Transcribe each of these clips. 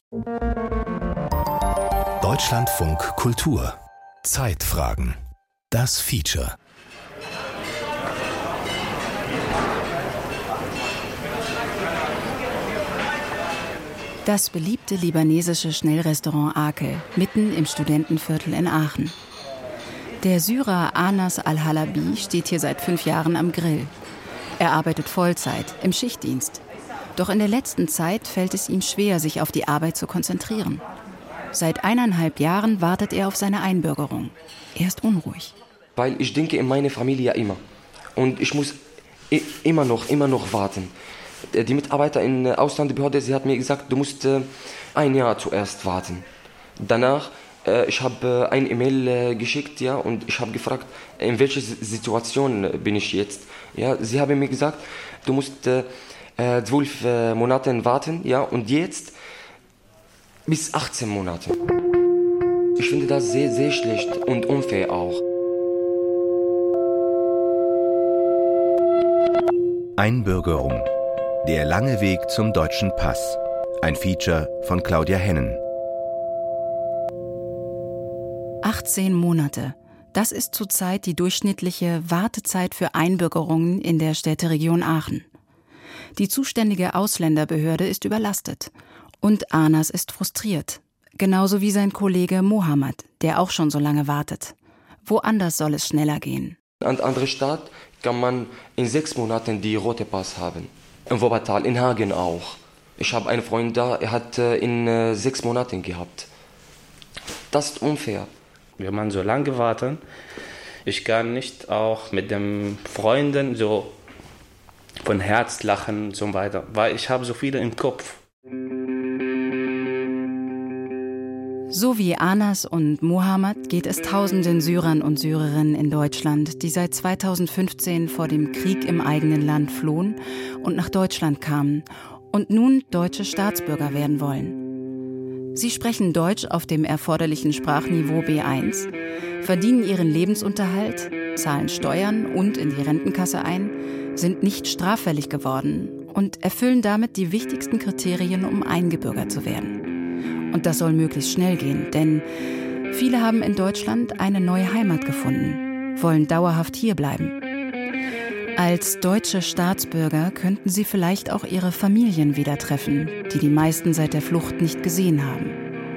Deutschlandfunk Kultur. Zeitfragen. Das Feature. Das beliebte libanesische Schnellrestaurant Akel, mitten im Studentenviertel in Aachen. Der Syrer Anas Al-Halabi steht hier seit 5 Jahren am Grill. Er arbeitet Vollzeit, im Schichtdienst. Doch in der letzten Zeit fällt es ihm schwer, sich auf die Arbeit zu konzentrieren. Seit 1,5 Jahren wartet er auf seine Einbürgerung. Er ist unruhig. Weil ich denke in meine Familie immer. Und ich muss immer noch warten. Die Mitarbeiter in der Ausländerbehörde, sie hat mir gesagt, du musst 1 Jahr zuerst warten. Danach, ich habe ein E-Mail geschickt, ja, und ich habe gefragt, in welcher Situation bin ich jetzt. Ja, sie haben mir gesagt, du musst 12 Monate warten, ja, und jetzt bis 18 Monate. Ich finde das sehr, sehr schlecht und unfair auch. Einbürgerung. Der lange Weg zum deutschen Pass. Ein Feature von Claudia Hennen. 18 Monate. Das ist zurzeit die durchschnittliche Wartezeit für Einbürgerungen in der Städteregion Aachen. Die zuständige Ausländerbehörde ist überlastet. Und Anas ist frustriert. Genauso wie sein Kollege Mohammed, der auch schon so lange wartet. Woanders soll es schneller gehen. An andere Stadt kann man in 6 Monaten die rote Pass haben. In Wuppertal, in Hagen auch. Ich habe einen Freund da, er hat in 6 Monaten gehabt. Das ist unfair. Wenn man so lange wartet, ich kann nicht auch mit den Freunden so von Herz lachen und so weiter, weil ich habe so viele im Kopf. So wie Anas und Mohammed geht es tausenden Syrern und Syrerinnen in Deutschland, die seit 2015 vor dem Krieg im eigenen Land flohen und nach Deutschland kamen und nun deutsche Staatsbürger werden wollen. Sie sprechen Deutsch auf dem erforderlichen Sprachniveau B1, verdienen ihren Lebensunterhalt, zahlen Steuern und in die Rentenkasse ein, sind nicht straffällig geworden und erfüllen damit die wichtigsten Kriterien, um eingebürgert zu werden. Und das soll möglichst schnell gehen, denn viele haben in Deutschland eine neue Heimat gefunden, wollen dauerhaft hierbleiben. Als deutsche Staatsbürger könnten sie vielleicht auch ihre Familien wieder treffen, die die meisten seit der Flucht nicht gesehen haben.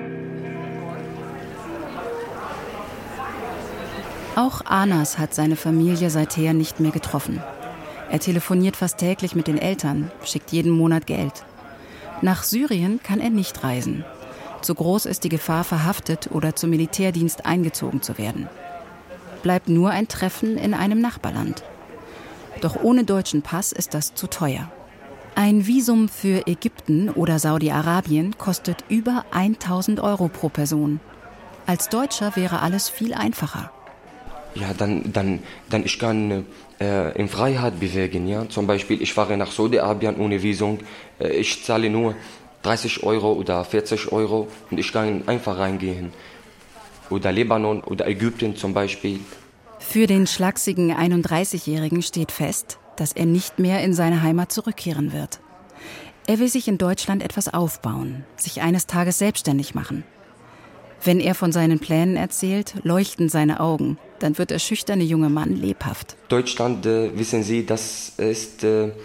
Auch Anas hat seine Familie seither nicht mehr getroffen. Er telefoniert fast täglich mit den Eltern, schickt jeden Monat Geld. Nach Syrien kann er nicht reisen. Zu groß ist die Gefahr, verhaftet oder zum Militärdienst eingezogen zu werden. Bleibt nur ein Treffen in einem Nachbarland. Doch ohne deutschen Pass ist das zu teuer. Ein Visum für Ägypten oder Saudi-Arabien kostet über 1.000 Euro pro Person. Als Deutscher wäre alles viel einfacher. Ja, dann ich kann in Freiheit bewegen, ja. Zum Beispiel, ich fahre nach Saudi-Arabien ohne Visum. Ich zahle nur 30 Euro oder 40 Euro und ich kann einfach reingehen. Oder Libanon oder Ägypten zum Beispiel. Für den schlachsigen 31-Jährigen steht fest, dass er nicht mehr in seine Heimat zurückkehren wird. Er will sich in Deutschland etwas aufbauen, sich eines Tages selbstständig machen. Wenn er von seinen Plänen erzählt, leuchten seine Augen. Dann wird der schüchterne junge Mann lebhaft. Deutschland, wissen Sie, das ist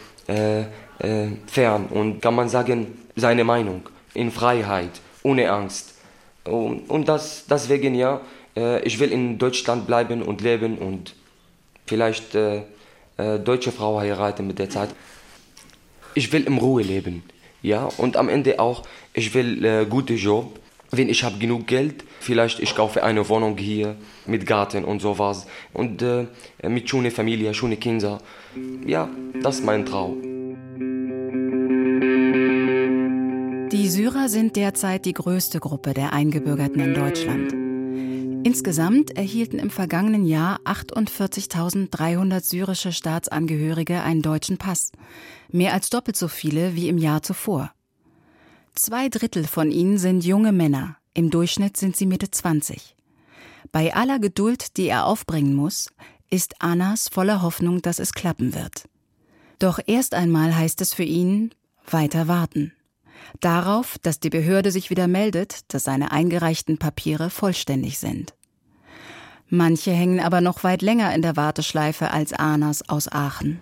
fern und kann man sagen, seine Meinung, in Freiheit, ohne Angst. Und deswegen, ja, ich will in Deutschland bleiben und leben und vielleicht deutsche Frau heiraten mit der Zeit. Ich will in Ruhe leben, ja, und am Ende auch, ich will guten Job. Wenn ich habe genug Geld, vielleicht ich kaufe eine Wohnung hier mit Garten und sowas und mit schöner Familie, schöne Kinder. Ja, das ist mein Traum. Die Syrer sind derzeit die größte Gruppe der Eingebürgerten in Deutschland. Insgesamt erhielten im vergangenen Jahr 48.300 syrische Staatsangehörige einen deutschen Pass. Mehr als doppelt so viele wie im Jahr zuvor. 2/3 von ihnen sind junge Männer. Im Durchschnitt sind sie Mitte 20. Bei aller Geduld, die er aufbringen muss, ist Anas voller Hoffnung, dass es klappen wird. Doch erst einmal heißt es für ihn, weiter warten. Darauf, dass die Behörde sich wieder meldet, dass seine eingereichten Papiere vollständig sind. Manche hängen aber noch weit länger in der Warteschleife als Anas aus Aachen.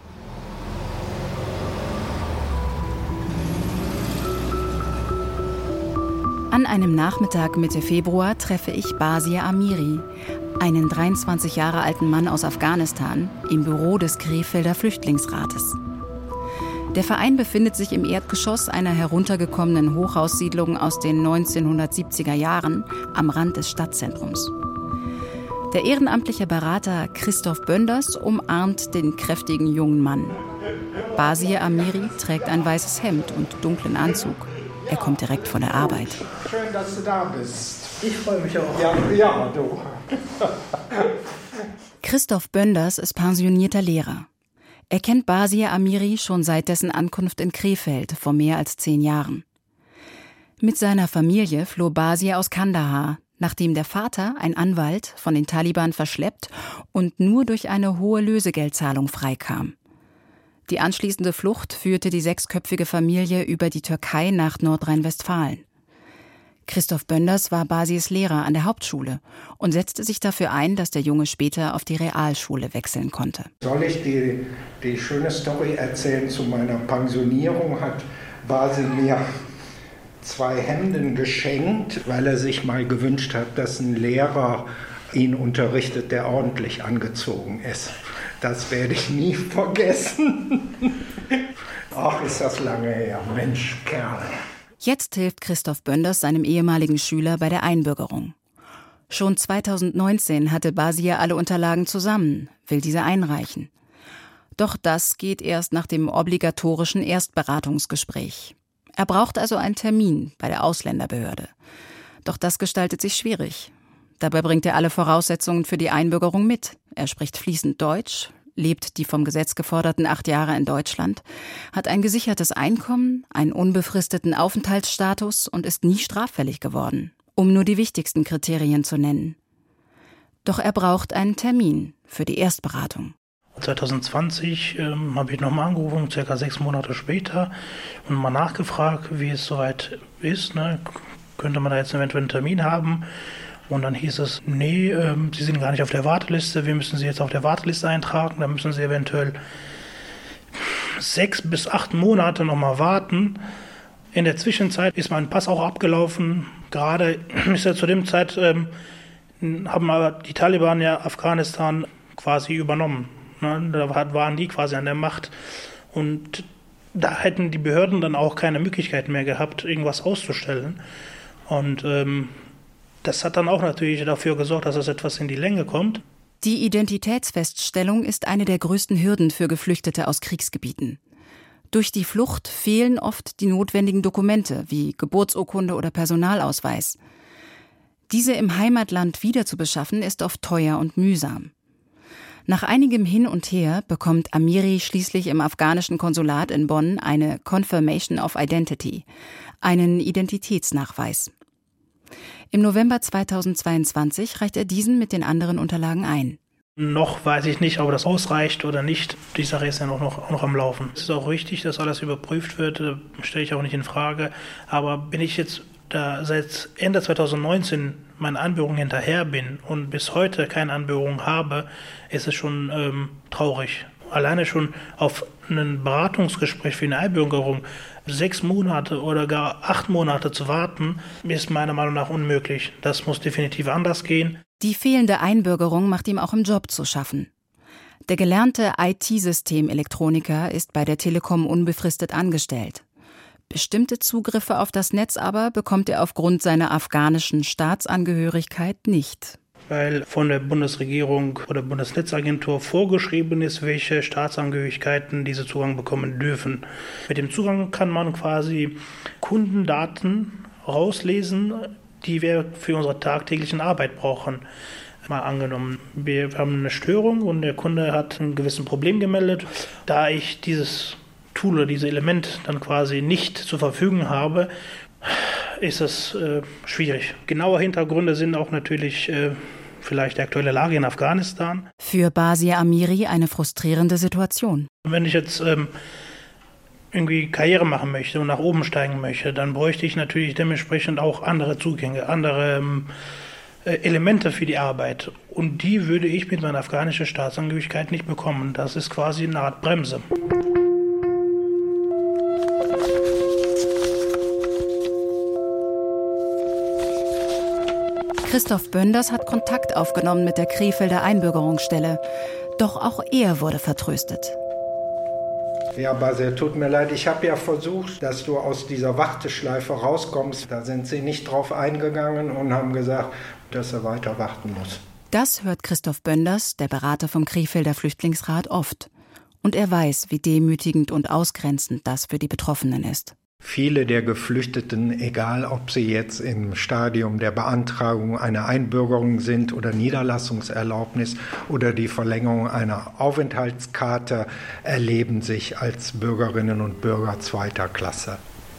An einem Nachmittag Mitte Februar treffe ich Basir Amiri, einen 23 Jahre alten Mann aus Afghanistan, im Büro des Krefelder Flüchtlingsrates. Der Verein befindet sich im Erdgeschoss einer heruntergekommenen Hochhaussiedlung aus den 1970er Jahren am Rand des Stadtzentrums. Der ehrenamtliche Berater Christoph Bönders umarmt den kräftigen jungen Mann. Basir Amiri trägt ein weißes Hemd und dunklen Anzug. Er kommt direkt von der Arbeit. Schön, dass du da bist. Ich freue mich auch. Ja, du. Christoph Bönders ist pensionierter Lehrer. Er kennt Basir Amiri schon seit dessen Ankunft in Krefeld vor mehr als 10 Jahren. Mit seiner Familie floh Basir aus Kandahar, nachdem der Vater, ein Anwalt, von den Taliban verschleppt und nur durch eine hohe Lösegeldzahlung freikam. Die anschließende Flucht führte die 6-köpfige Familie über die Türkei nach Nordrhein-Westfalen. Christoph Bönders war Basirs Lehrer an der Hauptschule und setzte sich dafür ein, dass der Junge später auf die Realschule wechseln konnte. Soll ich die schöne Story erzählen? Zu meiner Pensionierung hat Basir mir 2 Hemden geschenkt, weil er sich mal gewünscht hat, dass ein Lehrer ihn unterrichtet, der ordentlich angezogen ist. Das werde ich nie vergessen. Ach, ist das lange her. Mensch, Kerl. Jetzt hilft Christoph Bönders seinem ehemaligen Schüler bei der Einbürgerung. Schon 2019 hatte Basir alle Unterlagen zusammen, will diese einreichen. Doch das geht erst nach dem obligatorischen Erstberatungsgespräch. Er braucht also einen Termin bei der Ausländerbehörde. Doch das gestaltet sich schwierig. Dabei bringt er alle Voraussetzungen für die Einbürgerung mit. Er spricht fließend Deutsch, lebt die vom Gesetz geforderten 8 Jahre in Deutschland, hat ein gesichertes Einkommen, einen unbefristeten Aufenthaltsstatus und ist nie straffällig geworden, um nur die wichtigsten Kriterien zu nennen. Doch er braucht einen Termin für die Erstberatung. 2020 habe ich nochmal angerufen, circa 6 Monate später, und mal nachgefragt, wie es soweit ist. Ne? Könnte man da jetzt eventuell einen Termin haben? Und dann hieß es, nee, Sie sind gar nicht auf der Warteliste, wir müssen Sie jetzt auf der Warteliste eintragen, da müssen Sie eventuell 6 bis 8 Monate nochmal warten. In der Zwischenzeit ist mein Pass auch abgelaufen. Gerade ist ja zu dem Zeit, haben aber die Taliban ja Afghanistan quasi übernommen. Ne? Da waren die quasi an der Macht. Und da hätten die Behörden dann auch keine Möglichkeit mehr gehabt, irgendwas auszustellen. Und das hat dann auch natürlich dafür gesorgt, dass es etwas in die Länge kommt. Die Identitätsfeststellung ist eine der größten Hürden für Geflüchtete aus Kriegsgebieten. Durch die Flucht fehlen oft die notwendigen Dokumente wie Geburtsurkunde oder Personalausweis. Diese im Heimatland wiederzubeschaffen ist oft teuer und mühsam. Nach einigem Hin und Her bekommt Amiri schließlich im afghanischen Konsulat in Bonn eine Confirmation of Identity, einen Identitätsnachweis. Im November 2022 reicht er diesen mit den anderen Unterlagen ein. Noch weiß ich nicht, ob das ausreicht oder nicht. Die Sache ist ja noch am Laufen. Es ist auch richtig, dass alles überprüft wird, stelle ich auch nicht in Frage. Aber wenn ich jetzt da seit Ende 2019 meiner Anbürgerung hinterher bin und bis heute keine Anbürgerung habe, ist es schon traurig. Alleine schon auf ein Beratungsgespräch für eine Einbürgerung 6 Monate oder gar 8 Monate zu warten, ist meiner Meinung nach unmöglich. Das muss definitiv anders gehen. Die fehlende Einbürgerung macht ihm auch im Job zu schaffen. Der gelernte IT-Systemelektroniker ist bei der Telekom unbefristet angestellt. Bestimmte Zugriffe auf das Netz aber bekommt er aufgrund seiner afghanischen Staatsangehörigkeit nicht. Weil von der Bundesregierung oder Bundesnetzagentur vorgeschrieben ist, welche Staatsangehörigkeiten diese Zugang bekommen dürfen. Mit dem Zugang kann man quasi Kundendaten rauslesen, die wir für unsere tagtäglichen Arbeit brauchen. Mal angenommen, wir haben eine Störung und der Kunde hat ein gewisses Problem gemeldet. Da ich dieses Tool oder dieses Element dann quasi nicht zur Verfügung habe, ist es schwierig. Genaue Hintergründe sind auch natürlich vielleicht die aktuelle Lage in Afghanistan. Für Basir Amiri eine frustrierende Situation. Wenn ich jetzt irgendwie Karriere machen möchte und nach oben steigen möchte, dann bräuchte ich natürlich dementsprechend auch andere Zugänge, andere Elemente für die Arbeit. Und die würde ich mit meiner afghanischen Staatsangehörigkeit nicht bekommen. Das ist quasi eine Art Bremse. Christoph Bönders hat Kontakt aufgenommen mit der Krefelder Einbürgerungsstelle. Doch auch er wurde vertröstet. Ja, Basil, tut mir leid. Ich habe ja versucht, dass du aus dieser Warteschleife rauskommst. Da sind sie nicht drauf eingegangen und haben gesagt, dass er weiter warten muss. Das hört Christoph Bönders, der Berater vom Krefelder Flüchtlingsrat, oft. Und er weiß, wie demütigend und ausgrenzend das für die Betroffenen ist. Viele der Geflüchteten, egal ob sie jetzt im Stadium der Beantragung einer Einbürgerung sind oder Niederlassungserlaubnis oder die Verlängerung einer Aufenthaltskarte, erleben sich als Bürgerinnen und Bürger zweiter Klasse.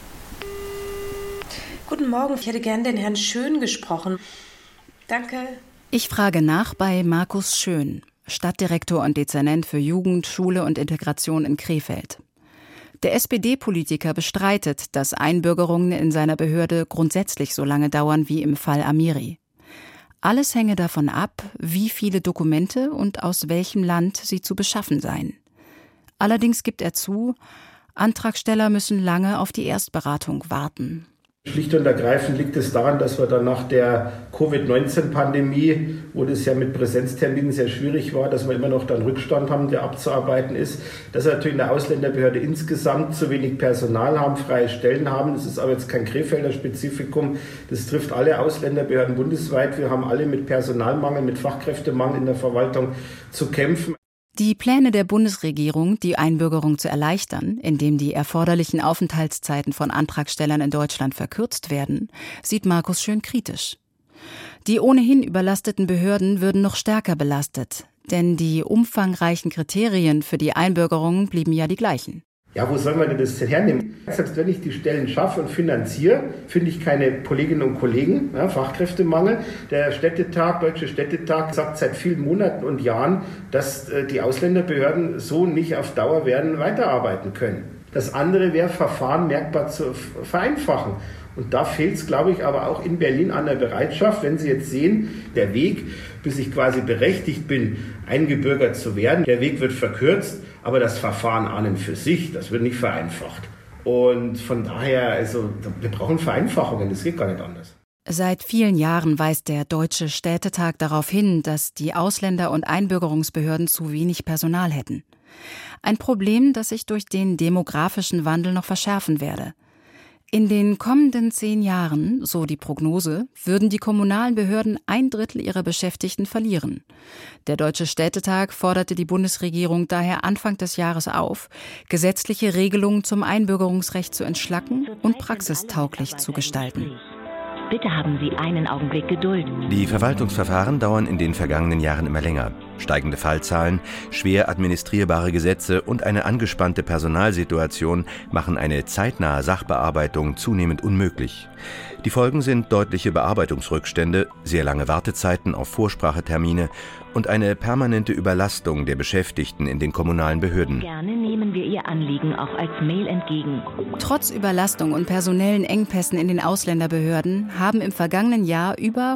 Guten Morgen, ich hätte gern den Herrn Schön gesprochen. Danke. Ich frage nach bei Markus Schön, Stadtdirektor und Dezernent für Jugend, Schule und Integration in Krefeld. Der SPD-Politiker bestreitet, dass Einbürgerungen in seiner Behörde grundsätzlich so lange dauern wie im Fall Amiri. Alles hänge davon ab, wie viele Dokumente und aus welchem Land sie zu beschaffen seien. Allerdings gibt er zu, Antragsteller müssen lange auf die Erstberatung warten. Schlicht und ergreifend liegt es daran, dass wir dann nach der Covid-19-Pandemie, wo das ja mit Präsenzterminen sehr schwierig war, dass wir immer noch dann Rückstand haben, der abzuarbeiten ist, dass wir natürlich in der Ausländerbehörde insgesamt zu wenig Personal haben, freie Stellen haben. Das ist aber jetzt kein Krefelder Spezifikum. Das trifft alle Ausländerbehörden bundesweit. Wir haben alle mit Personalmangel, mit Fachkräftemangel in der Verwaltung zu kämpfen. Die Pläne der Bundesregierung, die Einbürgerung zu erleichtern, indem die erforderlichen Aufenthaltszeiten von Antragstellern in Deutschland verkürzt werden, sieht Markus Schön kritisch. Die ohnehin überlasteten Behörden würden noch stärker belastet, denn die umfangreichen Kriterien für die Einbürgerung blieben ja die gleichen. Ja, wo soll man denn das hernehmen? Selbst wenn ich die Stellen schaffe und finanziere, finde ich keine Kolleginnen und Kollegen, ja, Fachkräftemangel. Der Städtetag, Deutsche Städtetag, sagt seit vielen Monaten und Jahren, dass die Ausländerbehörden so nicht auf Dauer werden weiterarbeiten können. Das andere wäre, Verfahren merkbar zu vereinfachen. Und da fehlt es, glaube ich, aber auch in Berlin an der Bereitschaft, wenn Sie jetzt sehen, der Weg, bis ich quasi berechtigt bin, eingebürgert zu werden, der Weg wird verkürzt, aber das Verfahren an und für sich, das wird nicht vereinfacht. Und von daher, also, wir brauchen Vereinfachungen, das geht gar nicht anders. Seit vielen Jahren weist der Deutsche Städtetag darauf hin, dass die Ausländer- und Einbürgerungsbehörden zu wenig Personal hätten. Ein Problem, das sich durch den demografischen Wandel noch verschärfen werde. In den kommenden 10 Jahren, so die Prognose, würden die kommunalen Behörden 1/3 ihrer Beschäftigten verlieren. Der Deutsche Städtetag forderte die Bundesregierung daher Anfang des Jahres auf, gesetzliche Regelungen zum Einbürgerungsrecht zu entschlacken und praxistauglich zu gestalten. Bitte haben Sie einen Augenblick Geduld. Die Verwaltungsverfahren dauern in den vergangenen Jahren immer länger. Steigende Fallzahlen, schwer administrierbare Gesetze und eine angespannte Personalsituation machen eine zeitnahe Sachbearbeitung zunehmend unmöglich. Die Folgen sind deutliche Bearbeitungsrückstände, sehr lange Wartezeiten auf Vorsprachetermine und eine permanente Überlastung der Beschäftigten in den kommunalen Behörden. Gerne nehmen wir Ihr Anliegen auch als Mail entgegen. Trotz Überlastung und personellen Engpässen in den Ausländerbehörden haben im vergangenen Jahr über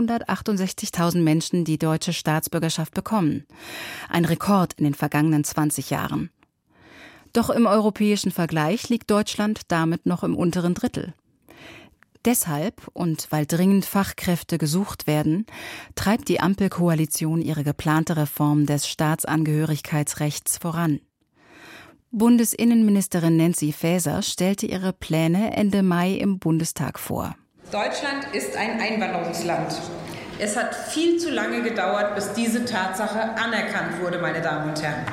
168.000 Menschen die deutsche Staatsbürgerschaft bekommen. Ein Rekord in den vergangenen 20 Jahren. Doch im europäischen Vergleich liegt Deutschland damit noch im unteren Drittel. Deshalb und weil dringend Fachkräfte gesucht werden, treibt die Ampelkoalition ihre geplante Reform des Staatsangehörigkeitsrechts voran. Bundesinnenministerin Nancy Faeser stellte ihre Pläne Ende Mai im Bundestag vor. Deutschland ist ein Einwanderungsland. Es hat viel zu lange gedauert, bis diese Tatsache anerkannt wurde, meine Damen und Herren.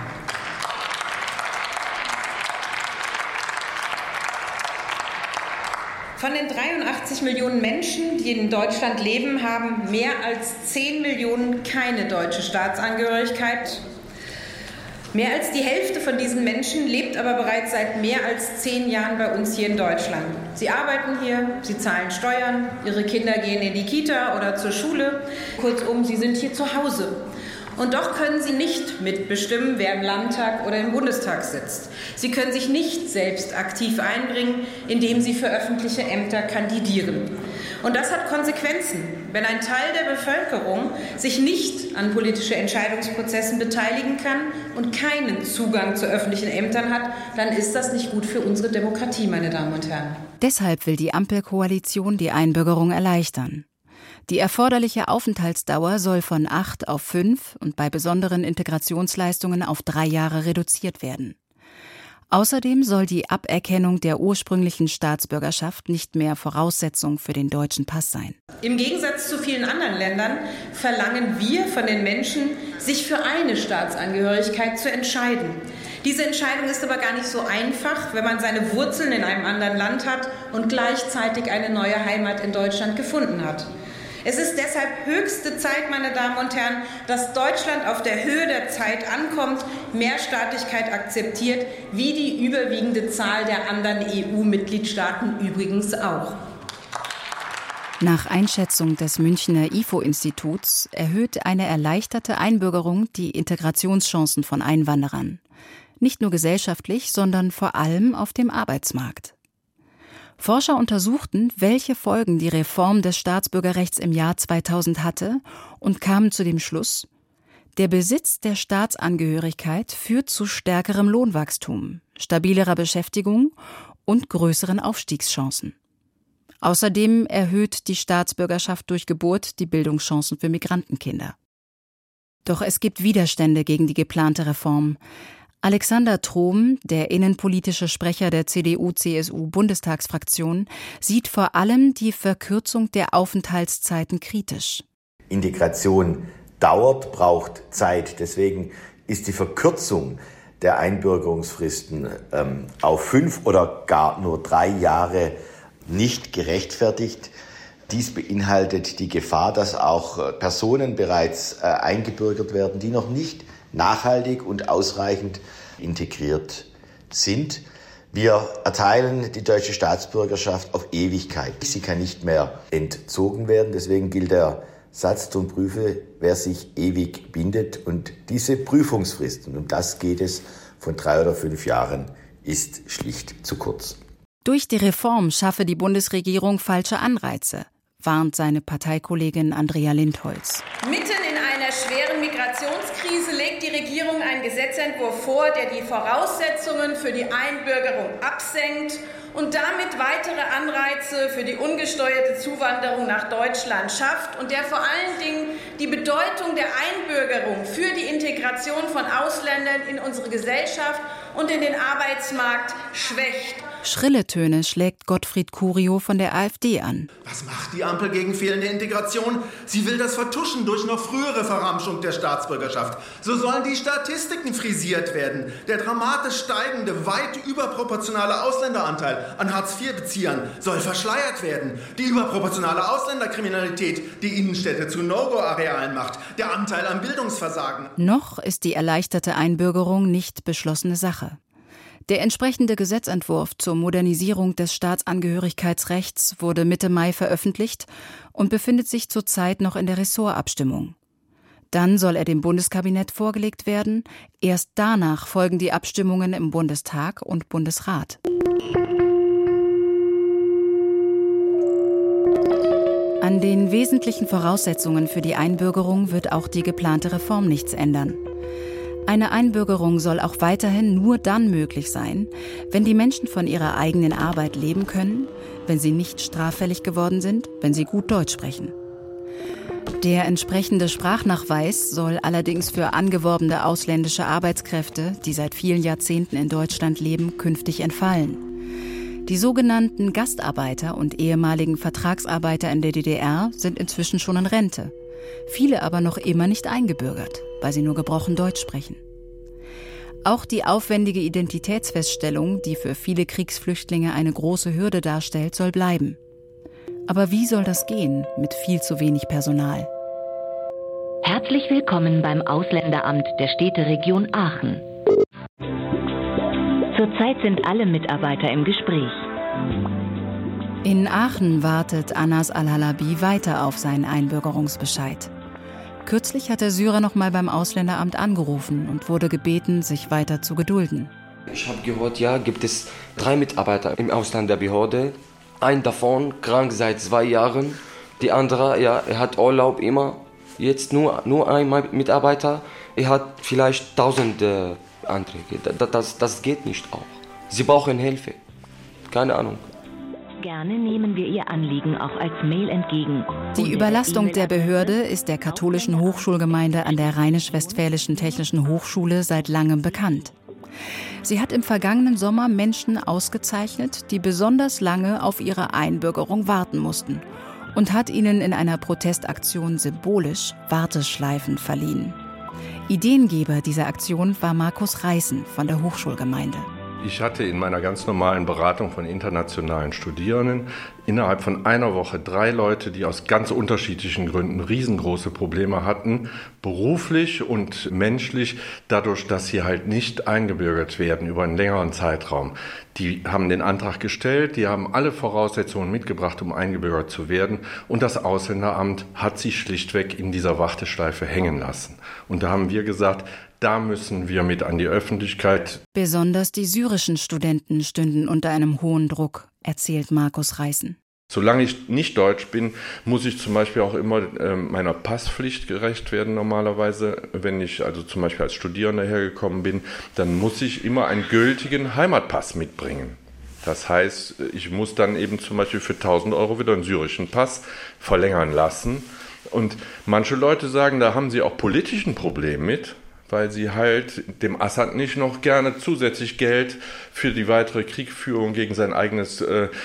Von den 83 Millionen Menschen, die in Deutschland leben, haben mehr als 10 Millionen keine deutsche Staatsangehörigkeit. Mehr als die Hälfte von diesen Menschen lebt aber bereits seit mehr als 10 Jahren bei uns hier in Deutschland. Sie arbeiten hier, sie zahlen Steuern, ihre Kinder gehen in die Kita oder zur Schule. Kurzum, sie sind hier zu Hause. Und doch können sie nicht mitbestimmen, wer im Landtag oder im Bundestag sitzt. Sie können sich nicht selbst aktiv einbringen, indem sie für öffentliche Ämter kandidieren. Und das hat Konsequenzen. Wenn ein Teil der Bevölkerung sich nicht an politischen Entscheidungsprozessen beteiligen kann und keinen Zugang zu öffentlichen Ämtern hat, dann ist das nicht gut für unsere Demokratie, meine Damen und Herren. Deshalb will die Ampelkoalition die Einbürgerung erleichtern. Die erforderliche Aufenthaltsdauer soll von 8 auf 5 und bei besonderen Integrationsleistungen auf 3 Jahre reduziert werden. Außerdem soll die Aberkennung der ursprünglichen Staatsbürgerschaft nicht mehr Voraussetzung für den deutschen Pass sein. Im Gegensatz zu vielen anderen Ländern verlangen wir von den Menschen, sich für eine Staatsangehörigkeit zu entscheiden. Diese Entscheidung ist aber gar nicht so einfach, wenn man seine Wurzeln in einem anderen Land hat und gleichzeitig eine neue Heimat in Deutschland gefunden hat. Es ist deshalb höchste Zeit, meine Damen und Herren, dass Deutschland auf der Höhe der Zeit ankommt, Mehrstaatlichkeit akzeptiert, wie die überwiegende Zahl der anderen EU-Mitgliedstaaten übrigens auch. Nach Einschätzung des Münchner IFO-Instituts erhöht eine erleichterte Einbürgerung die Integrationschancen von Einwanderern. Nicht nur gesellschaftlich, sondern vor allem auf dem Arbeitsmarkt. Forscher untersuchten, welche Folgen die Reform des Staatsbürgerrechts im Jahr 2000 hatte und kamen zu dem Schluss: Der Besitz der Staatsangehörigkeit führt zu stärkerem Lohnwachstum, stabilerer Beschäftigung und größeren Aufstiegschancen. Außerdem erhöht die Staatsbürgerschaft durch Geburt die Bildungschancen für Migrantenkinder. Doch es gibt Widerstände gegen die geplante Reform. Alexander Trom, der innenpolitische Sprecher der CDU-CSU-Bundestagsfraktion, sieht vor allem die Verkürzung der Aufenthaltszeiten kritisch. Integration dauert, braucht Zeit. Deswegen ist die Verkürzung der Einbürgerungsfristen auf 5 oder gar nur 3 Jahre nicht gerechtfertigt. Dies beinhaltet die Gefahr, dass auch Personen bereits eingebürgert werden, die noch nicht nachhaltig und ausreichend integriert sind. Wir erteilen die deutsche Staatsbürgerschaft auf Ewigkeit. Sie kann nicht mehr entzogen werden. Deswegen gilt der Satz: und prüfe, wer sich ewig bindet. Und diese Prüfungsfrist, und um das geht es, von 3 oder 5 Jahren, ist schlicht zu kurz. Durch die Reform schaffe die Bundesregierung falsche Anreize, warnt seine Parteikollegin Andrea Lindholz. Mitten in einer schweren Migrationskrise legt die Regierung einen Gesetzentwurf vor, der die Voraussetzungen für die Einbürgerung absenkt und damit weitere Anreize für die ungesteuerte Zuwanderung nach Deutschland schafft und der vor allen Dingen die Bedeutung der Einbürgerung für die Integration von Ausländern in unsere Gesellschaft und in den Arbeitsmarkt schwächt. Schrille Töne schlägt Gottfried Curio von der AfD an. Was macht die Ampel gegen fehlende Integration? Sie will das vertuschen durch noch frühere Verramschung der Staatsbürgerschaft. So sollen die Statistiken frisiert werden. Der dramatisch steigende, weit überproportionale Ausländeranteil an Hartz-IV-Beziehern soll verschleiert werden. Die überproportionale Ausländerkriminalität, die Innenstädte zu No-Go-Arealen macht. Der Anteil am Bildungsversagen. Noch ist die erleichterte Einbürgerung nicht beschlossene Sache. Der entsprechende Gesetzentwurf zur Modernisierung des Staatsangehörigkeitsrechts wurde Mitte Mai veröffentlicht und befindet sich zurzeit noch in der Ressortabstimmung. Dann soll er dem Bundeskabinett vorgelegt werden. Erst danach folgen die Abstimmungen im Bundestag und Bundesrat. An den wesentlichen Voraussetzungen für die Einbürgerung wird auch die geplante Reform nichts ändern. Eine Einbürgerung soll auch weiterhin nur dann möglich sein, wenn die Menschen von ihrer eigenen Arbeit leben können, wenn sie nicht straffällig geworden sind, wenn sie gut Deutsch sprechen. Der entsprechende Sprachnachweis soll allerdings für angeworbene ausländische Arbeitskräfte, die seit vielen Jahrzehnten in Deutschland leben, künftig entfallen. Die sogenannten Gastarbeiter und ehemaligen Vertragsarbeiter in der DDR sind inzwischen schon in Rente. Viele aber noch immer nicht eingebürgert, weil sie nur gebrochen Deutsch sprechen. Auch die aufwendige Identitätsfeststellung, die für viele Kriegsflüchtlinge eine große Hürde darstellt, soll bleiben. Aber wie soll das gehen mit viel zu wenig Personal? Herzlich willkommen beim Ausländeramt der Städteregion Aachen. Zurzeit sind alle Mitarbeiter im Gespräch. In Aachen wartet Anas Al-Halabi weiter auf seinen Einbürgerungsbescheid. Kürzlich hat der Syrer noch mal beim Ausländeramt angerufen und wurde gebeten, sich weiter zu gedulden. Ich habe gehört, ja, gibt es 3 Mitarbeiter im Ausländerbehörde. Ein davon krank seit 2 Jahren. Die andere, ja, er hat Urlaub immer. Jetzt nur ein Mitarbeiter. Er hat vielleicht 1000 Anträge. Das geht nicht auch. Sie brauchen Hilfe. Keine Ahnung. Gerne nehmen wir Ihr Anliegen auch als Mail entgegen. Die Überlastung der Behörde ist der katholischen Hochschulgemeinde an der Rheinisch-Westfälischen Technischen Hochschule seit langem bekannt. Sie hat im vergangenen Sommer Menschen ausgezeichnet, die besonders lange auf ihre Einbürgerung warten mussten, und hat ihnen in einer Protestaktion symbolisch Warteschleifen verliehen. Ideengeber dieser Aktion war Markus Reißen von der Hochschulgemeinde. Ich hatte in meiner ganz normalen Beratung von internationalen Studierenden innerhalb von einer Woche 3 Leute, die aus ganz unterschiedlichen Gründen riesengroße Probleme hatten, beruflich und menschlich, dadurch, dass sie halt nicht eingebürgert werden über einen längeren Zeitraum. Die haben den Antrag gestellt, die haben alle Voraussetzungen mitgebracht, um eingebürgert zu werden, und das Ausländeramt hat sie schlichtweg in dieser Warteschleife hängen lassen. Und da haben wir gesagt, da müssen wir mit an die Öffentlichkeit. Besonders die syrischen Studenten stünden unter einem hohen Druck, erzählt Markus Reißen. Solange ich nicht deutsch bin, muss ich zum Beispiel auch immer meiner Passpflicht gerecht werden normalerweise. Wenn ich also zum Beispiel als Studierender hergekommen bin, dann muss ich immer einen gültigen Heimatpass mitbringen. Das heißt, ich muss dann eben zum Beispiel für 1.000 € wieder einen syrischen Pass verlängern lassen. Und manche Leute sagen, da haben sie auch politischen Problem mit, weil sie halt dem Assad nicht noch gerne zusätzlich Geld für die weitere Kriegführung gegen sein eigenes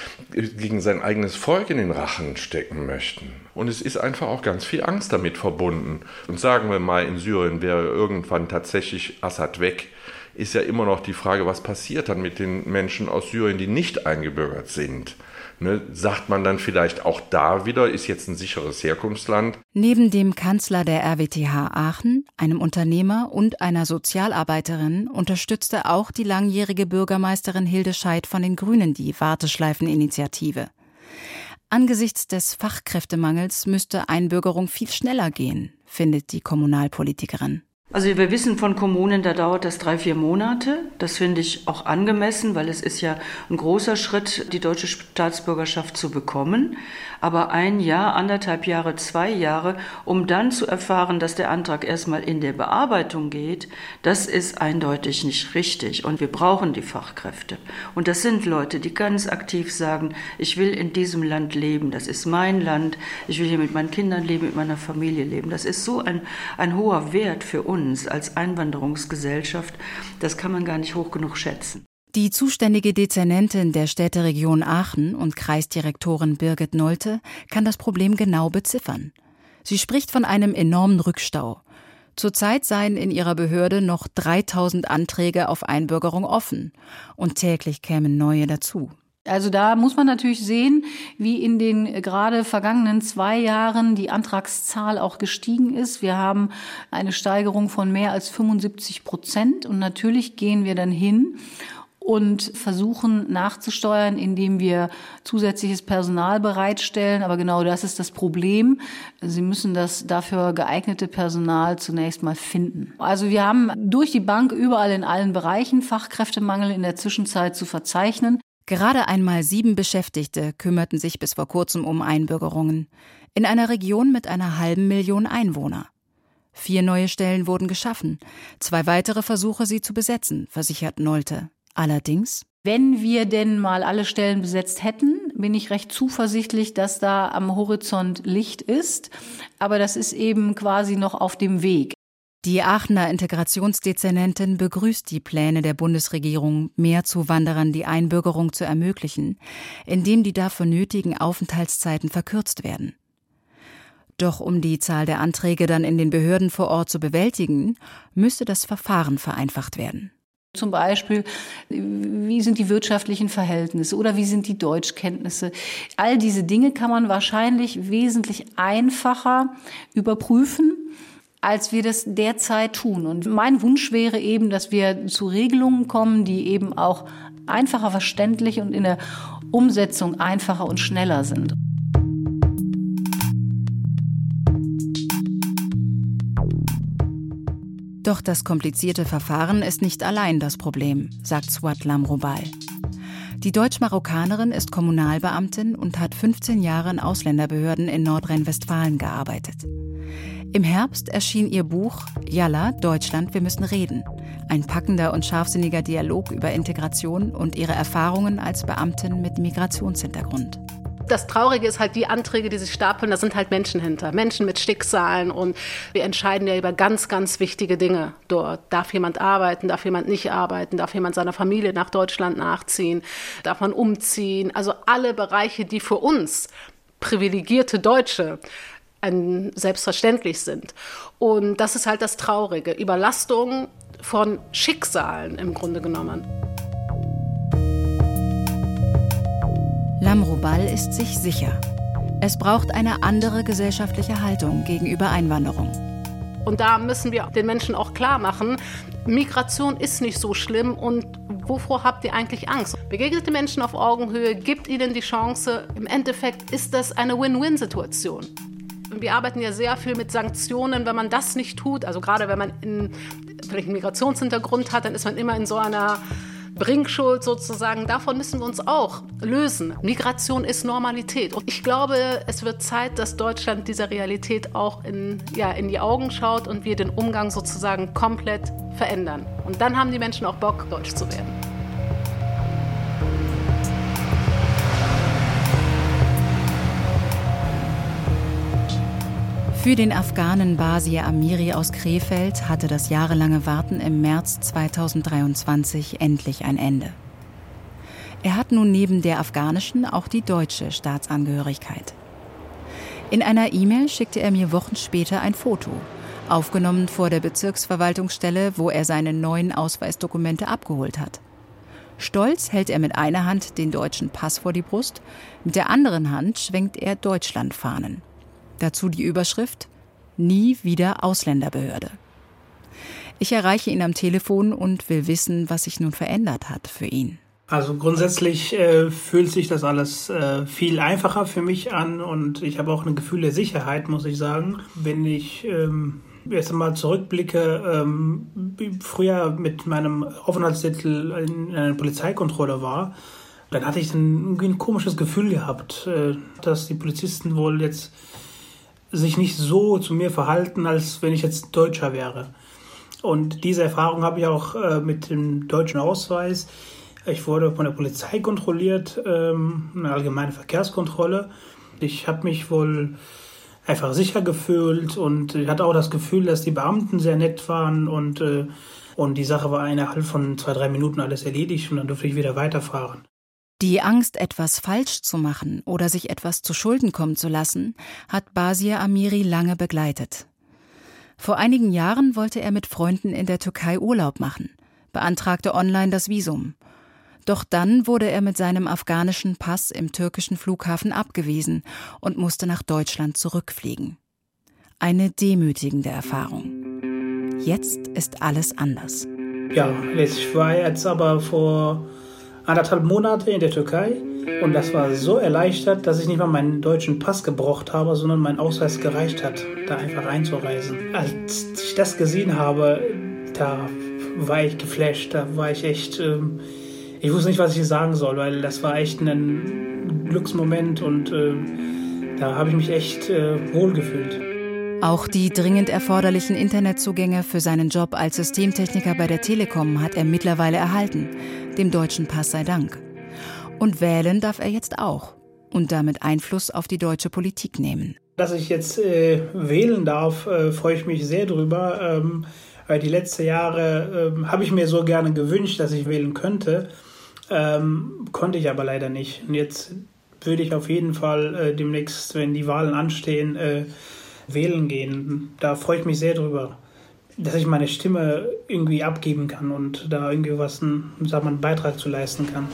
Volk in den Rachen stecken möchten. Und es ist einfach auch ganz viel Angst damit verbunden. Und sagen wir mal, in Syrien wäre irgendwann tatsächlich Assad weg, ist ja immer noch die Frage, was passiert dann mit den Menschen aus Syrien, die nicht eingebürgert sind. Ne, sagt man dann vielleicht auch da wieder, ist jetzt ein sicheres Herkunftsland? Neben dem Kanzler der RWTH Aachen, einem Unternehmer und einer Sozialarbeiterin unterstützte auch die langjährige Bürgermeisterin Hilde Scheidt von den Grünen die Warteschleifeninitiative. Angesichts des Fachkräftemangels müsste Einbürgerung viel schneller gehen, findet die Kommunalpolitikerin. Also wir wissen von Kommunen, da dauert das 3-4 Monate. Das finde ich auch angemessen, weil es ist ja ein großer Schritt, die deutsche Staatsbürgerschaft zu bekommen. Aber 1 Jahr, 1,5 Jahre, 2 Jahre, um dann zu erfahren, dass der Antrag erstmal in der Bearbeitung geht, das ist eindeutig nicht richtig. Und wir brauchen die Fachkräfte. Und das sind Leute, die ganz aktiv sagen, ich will in diesem Land leben, das ist mein Land, ich will hier mit meinen Kindern leben, mit meiner Familie leben. Das ist so ein hoher Wert für uns als Einwanderungsgesellschaft, das kann man gar nicht hoch genug schätzen. Die zuständige Dezernentin der Städteregion Aachen und Kreisdirektorin Birgit Nolte kann das Problem genau beziffern. Sie spricht von einem enormen Rückstau. Zurzeit seien in ihrer Behörde noch 3.000 Anträge auf Einbürgerung offen und täglich kämen neue dazu. Also da muss man natürlich sehen, wie in den gerade vergangenen 2 Jahren die Antragszahl auch gestiegen ist. Wir haben eine Steigerung von mehr als 75% und natürlich gehen wir dann hin und versuchen nachzusteuern, indem wir zusätzliches Personal bereitstellen. Aber genau das ist das Problem. Sie müssen das dafür geeignete Personal zunächst mal finden. Also wir haben durch die Bank überall in allen Bereichen Fachkräftemangel in der Zwischenzeit zu verzeichnen. Gerade einmal 7 Beschäftigte kümmerten sich bis vor kurzem um Einbürgerungen. In einer Region mit einer 500.000 Einwohner. 4 neue Stellen wurden geschaffen. 2 weitere Versuche, sie zu besetzen, versichert Nolte. Allerdings, wenn wir denn mal alle Stellen besetzt hätten, bin ich recht zuversichtlich, dass da am Horizont Licht ist. Aber das ist eben quasi noch auf dem Weg. Die Aachener Integrationsdezernentin begrüßt die Pläne der Bundesregierung, mehr Zuwanderern die Einbürgerung zu ermöglichen, indem die dafür nötigen Aufenthaltszeiten verkürzt werden. Doch um die Zahl der Anträge dann in den Behörden vor Ort zu bewältigen, müsste das Verfahren vereinfacht werden. Zum Beispiel, wie sind die wirtschaftlichen Verhältnisse oder wie sind die Deutschkenntnisse? All diese Dinge kann man wahrscheinlich wesentlich einfacher überprüfen, als wir das derzeit tun. Und mein Wunsch wäre eben, dass wir zu Regelungen kommen, die eben auch einfacher verständlich und in der Umsetzung einfacher und schneller sind. Doch das komplizierte Verfahren ist nicht allein das Problem, sagt Souad Lamroubal. Die Deutsch-Marokkanerin ist Kommunalbeamtin und hat 15 Jahre in Ausländerbehörden in Nordrhein-Westfalen gearbeitet. Im Herbst erschien ihr Buch Yalla, Deutschland, wir müssen reden. Ein packender und scharfsinniger Dialog über Integration und ihre Erfahrungen als Beamtin mit Migrationshintergrund. Das Traurige ist halt, die Anträge, die sich stapeln, da sind halt Menschen hinter. Menschen mit Schicksalen, und wir entscheiden ja über ganz, ganz wichtige Dinge dort. Darf jemand arbeiten, darf jemand nicht arbeiten, darf jemand seiner Familie nach Deutschland nachziehen, darf man umziehen. Also alle Bereiche, die für uns privilegierte Deutsche selbstverständlich sind. Und das ist halt das Traurige. Überlastung von Schicksalen im Grunde genommen. Lamroubal ist sich sicher. Es braucht eine andere gesellschaftliche Haltung gegenüber Einwanderung. Und da müssen wir den Menschen auch klar machen, Migration ist nicht so schlimm, und wovor habt ihr eigentlich Angst? Begegnet den Menschen auf Augenhöhe, gibt ihnen die Chance. Im Endeffekt ist das eine Win-Win-Situation. Wir arbeiten ja sehr viel mit Sanktionen, wenn man das nicht tut. Also gerade wenn man vielleicht einen Migrationshintergrund hat, dann ist man immer in so einer Bringschuld sozusagen. Davon müssen wir uns auch lösen. Migration ist Normalität. Und ich glaube, es wird Zeit, dass Deutschland dieser Realität auch in die Augen schaut und wir den Umgang sozusagen komplett verändern. Und dann haben die Menschen auch Bock, deutsch zu werden. Für den Afghanen Basir Amiri aus Krefeld hatte das jahrelange Warten im März 2023 endlich ein Ende. Er hat nun neben der afghanischen auch die deutsche Staatsangehörigkeit. In einer E-Mail schickte er mir Wochen später ein Foto, aufgenommen vor der Bezirksverwaltungsstelle, wo er seine neuen Ausweisdokumente abgeholt hat. Stolz hält er mit einer Hand den deutschen Pass vor die Brust, mit der anderen Hand schwenkt er Deutschlandfahnen. Dazu die Überschrift: Nie wieder Ausländerbehörde. Ich erreiche ihn am Telefon und will wissen, was sich nun verändert hat für ihn. Also grundsätzlich fühlt sich das alles viel einfacher für mich an, und ich habe auch ein Gefühl der Sicherheit, muss ich sagen. Wenn ich erst einmal zurückblicke, früher mit meinem Aufenthaltstitel in einer Polizeikontrolle war, dann hatte ich irgendwie ein komisches Gefühl gehabt, dass die Polizisten wohl jetzt sich nicht so zu mir verhalten, als wenn ich jetzt Deutscher wäre. Und diese Erfahrung habe ich auch mit dem deutschen Ausweis. Ich wurde von der Polizei kontrolliert, eine allgemeine Verkehrskontrolle. Ich habe mich wohl einfach sicher gefühlt, und ich hatte auch das Gefühl, dass die Beamten sehr nett waren, und die Sache war innerhalb von 2-3 Minuten alles erledigt, und dann durfte ich wieder weiterfahren. Die Angst, etwas falsch zu machen oder sich etwas zu Schulden kommen zu lassen, hat Basir Amiri lange begleitet. Vor einigen Jahren wollte er mit Freunden in der Türkei Urlaub machen, beantragte online das Visum. Doch dann wurde er mit seinem afghanischen Pass im türkischen Flughafen abgewiesen und musste nach Deutschland zurückfliegen. Eine demütigende Erfahrung. Jetzt ist alles anders. Ja, ich war jetzt aber vor 1,5 Monate in der Türkei, und das war so erleichtert, dass ich nicht mal meinen deutschen Pass gebraucht habe, sondern mein Ausweis gereicht hat, da einfach einzureisen. Als ich das gesehen habe, da war ich geflasht, da war ich echt, ich wusste nicht, was ich sagen soll, weil das war echt ein Glücksmoment, und da habe ich mich echt wohlgefühlt. Auch die dringend erforderlichen Internetzugänge für seinen Job als Systemtechniker bei der Telekom hat er mittlerweile erhalten, dem deutschen Pass sei Dank. Und wählen darf er jetzt auch und damit Einfluss auf die deutsche Politik nehmen. Dass ich jetzt wählen darf, freue ich mich sehr drüber, weil die letzten Jahre habe ich mir so gerne gewünscht, dass ich wählen könnte, konnte ich aber leider nicht. Und jetzt würde ich auf jeden Fall demnächst, wenn die Wahlen anstehen, wählen gehen. Da freue ich mich sehr drüber, dass ich meine Stimme irgendwie abgeben kann und da irgendwie einen Beitrag zu leisten kann.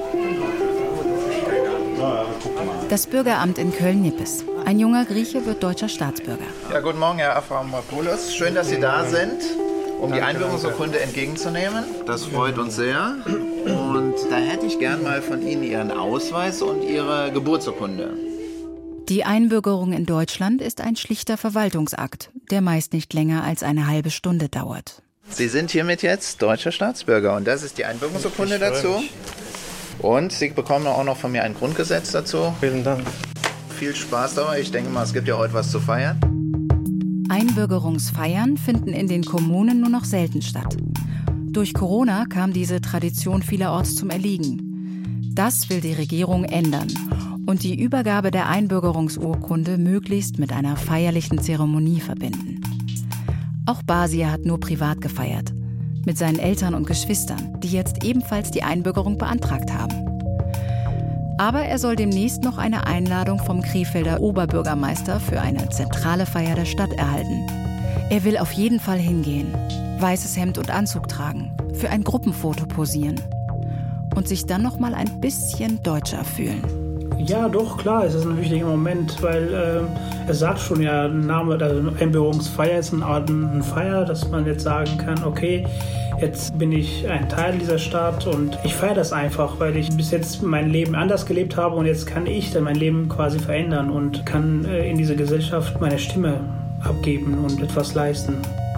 Das Bürgeramt in Köln-Nippes. Ein junger Grieche wird deutscher Staatsbürger. Ja, guten Morgen, Herr Avramopoulos. Schön, dass Sie da sind, um die Einbürgerungsurkunde entgegenzunehmen. Das freut uns sehr. Und da hätte ich gern mal von Ihnen Ihren Ausweis und Ihre Geburtsurkunde. Die Einbürgerung in Deutschland ist ein schlichter Verwaltungsakt, der meist nicht länger als eine halbe Stunde dauert. Sie sind hiermit jetzt deutscher Staatsbürger und das ist die Einbürgerungsurkunde dazu. Und Sie bekommen auch noch von mir ein Grundgesetz dazu. Vielen Dank. Viel Spaß dabei. Ich denke mal, es gibt ja heute was zu feiern. Einbürgerungsfeiern finden in den Kommunen nur noch selten statt. Durch Corona kam diese Tradition vielerorts zum Erliegen. Das will die Regierung ändern und die Übergabe der Einbürgerungsurkunde möglichst mit einer feierlichen Zeremonie verbinden. Auch Basir hat nur privat gefeiert, mit seinen Eltern und Geschwistern, die jetzt ebenfalls die Einbürgerung beantragt haben. Aber er soll demnächst noch eine Einladung vom Krefelder Oberbürgermeister für eine zentrale Feier der Stadt erhalten. Er will auf jeden Fall hingehen, weißes Hemd und Anzug tragen, für ein Gruppenfoto posieren und sich dann noch mal ein bisschen deutscher fühlen. Ja, doch, klar, es ist ein wichtiger Moment, weil es sagt schon ja, Name, also Einbürgerungsfeier ist eine Art Feier, dass man jetzt sagen kann, okay, jetzt bin ich ein Teil dieser Stadt und ich feiere das einfach, weil ich bis jetzt mein Leben anders gelebt habe und jetzt kann ich dann mein Leben quasi verändern und kann in dieser Gesellschaft meine Stimme abgeben und etwas leisten.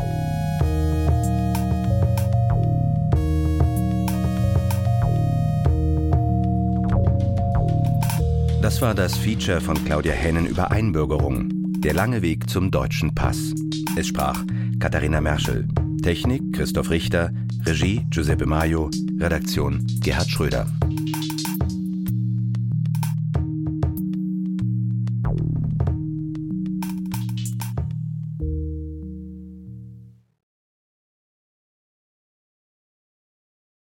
Das war das Feature von Claudia Hennen über Einbürgerung. Der lange Weg zum deutschen Pass. Es sprach Katharina Merschel. Technik Christoph Richter. Regie Giuseppe Maio. Redaktion Gerhard Schröder.